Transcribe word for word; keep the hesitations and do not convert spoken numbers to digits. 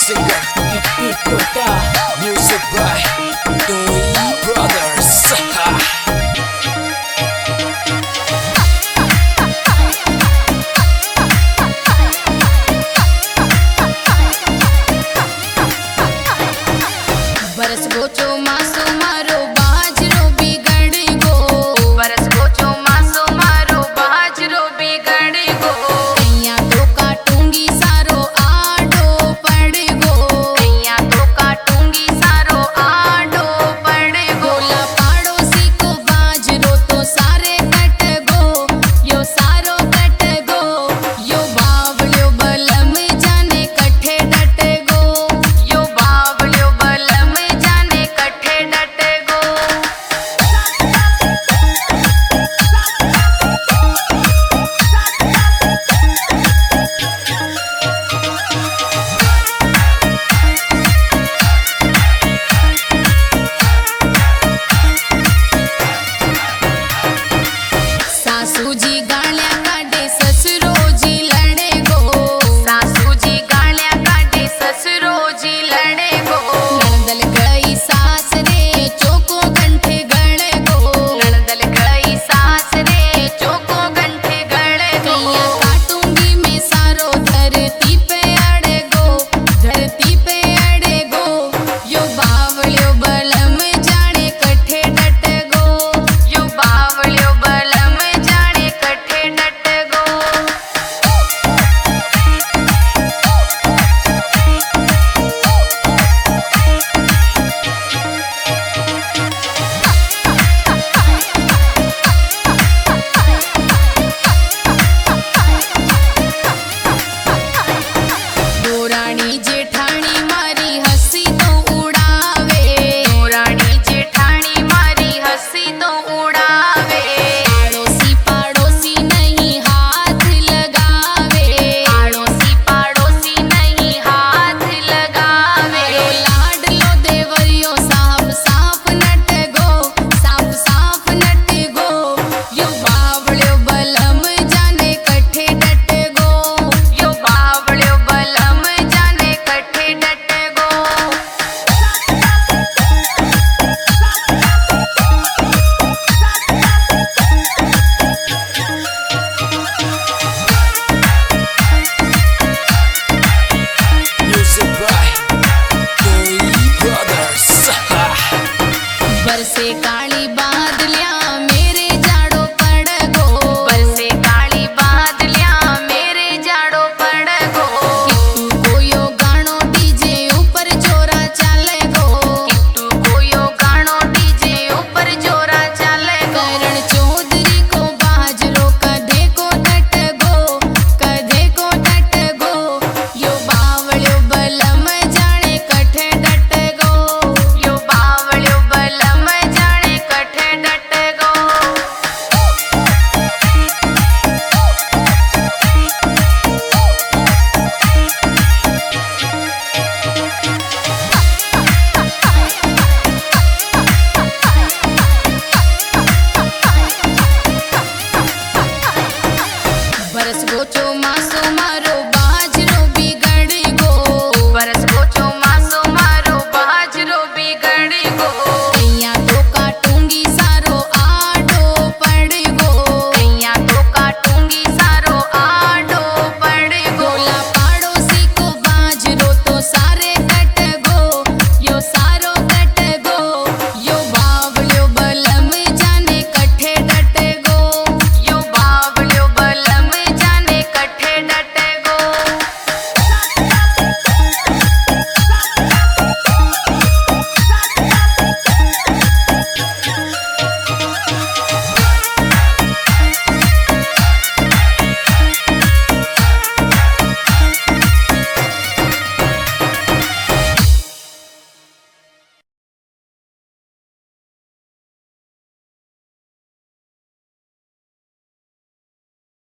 singer Music by Doi Brothers. बरस गो चो मासो मारो बाजरो बिगड़ गो, बरस गो चो मासो मारो बाजरो बिगड़ गो। कैया तो काटूंगी सारो आडो पड़ गो, कैया तो काटूंगी सारो आडो पड़ गो। ला पाड़ोसी को बाजरो तो सारे कट गो, यो सारो कट गो। यो बावल्यो बलम जाने कठे डट गो, यो बावल्यो बलम जाने कठे डट गो। सासू जी गालियां काटे ससुरो जी लड़े गो, सासू जी गालियां काटे ससुरो जी लड़े गो। नणदल गई सास रे चोको गंठे गड़े गो, नणदल गई सास रे चोको गंठे गड़े गो। कैया काटूंगी मैं सारो धरती पे अड़े गो, धरती पे अड़े गो। यो बावल्यो बलम जाने कठे डट गो, यो बावल्यो बलम जाने कठे डट गो। दोरानी जेठानी मारी हंसी तो उड़ावे, दोरानी जेठानी मारी हंसी तो उड़ावे। आड़ोसी पाड़ोसी नहीं हाथ लगावे, आड़ोसी पाड़ोसी नहीं हाथ लगावे। लो लाडलो देवरियो साफ साफ नट गो, साफ साफ नट गो। यो बावल्यो बलम जाने कठे डट गो, यो बावल्यो बलम जाने कठे डट गो। Music by Doi Brothers. बरसे काली बादलियां मेरे जाड़ो पड़ गो, बरसे काली बादलियां मेरे जाड़ो पड़ गो। किट्टू को यो गानो डीजे ऊपर जोरा चले गो, किट्टू को यो गानो डीजे ऊपर जोरा चले गो। करण चौधरी को बाजरो कधे को डट गो, कधे को डट गो। यो बावल्यो बलम जाने कठे डट गो, यो बावल्यो बलम जाने कठे डट गो। बरस गो चो मासो